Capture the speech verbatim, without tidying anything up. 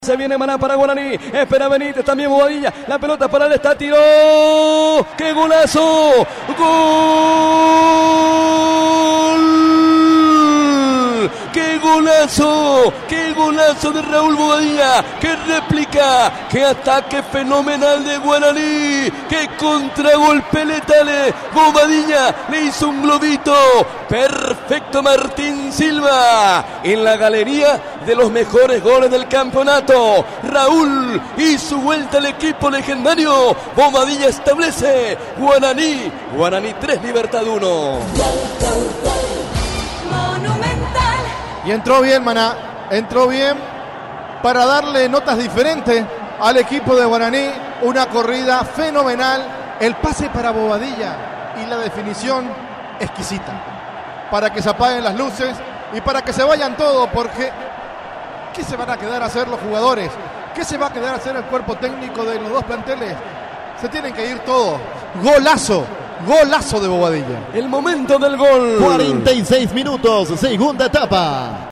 Se viene Maná para Guaraní, espera Benítez, también Bobadilla, la pelota para él, está, tiró, ¡qué golazo! ¡Gol! ¡Qué golazo! ¡Qué golazo de Raúl Bobadilla! ¡Qué réplica! ¡Qué ataque fenomenal de Guaraní! ¡Qué contragolpe letal! Bobadilla le hizo un globito. Perfecto Martín Silva en la galería de los mejores goles del campeonato. Raúl y su vuelta al equipo legendario. Bobadilla establece Guaraní. Guaraní tres, Libertad uno. Y entró bien Maná, entró bien para darle notas diferentes al equipo de Guaraní. Una corrida fenomenal, el pase para Bobadilla y la definición exquisita. Para que se apaguen las luces y para que se vayan todos, porque ¿qué se van a quedar a hacer los jugadores? ¿Qué se va a quedar a hacer el cuerpo técnico de los dos planteles? Se tienen que ir todos. Golazo, golazo de Bobadilla. El momento del gol. cuarenta y seis minutos, segunda etapa.